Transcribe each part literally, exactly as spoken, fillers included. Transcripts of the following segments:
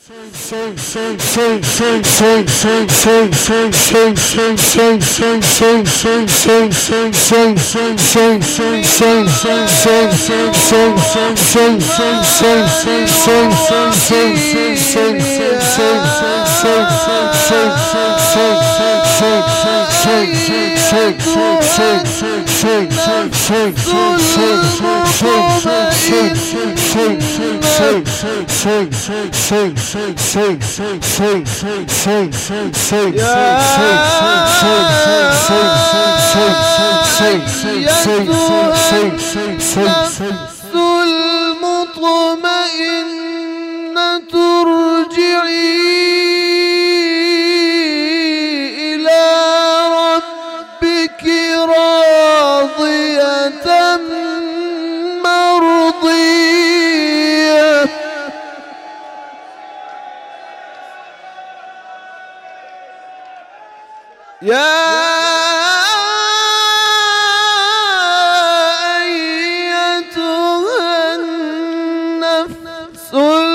المطمئنة ارجعي إلى ربك راضية مرضية. يا أيتها النفس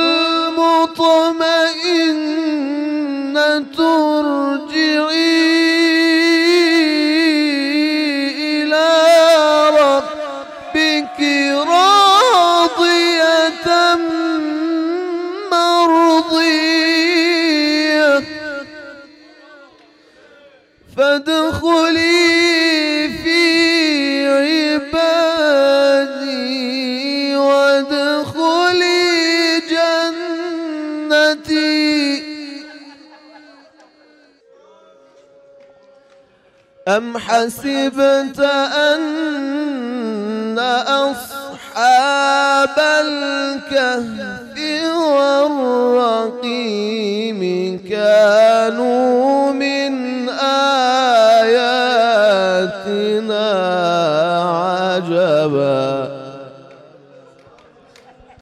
المطمئنة ارجعي إلى ربك راضية مرضية فادخلي في عبادي وادخلي جنتي. أم حسبت أن أصحاب الكهف والرقيم كانوا من آياتنا عجبا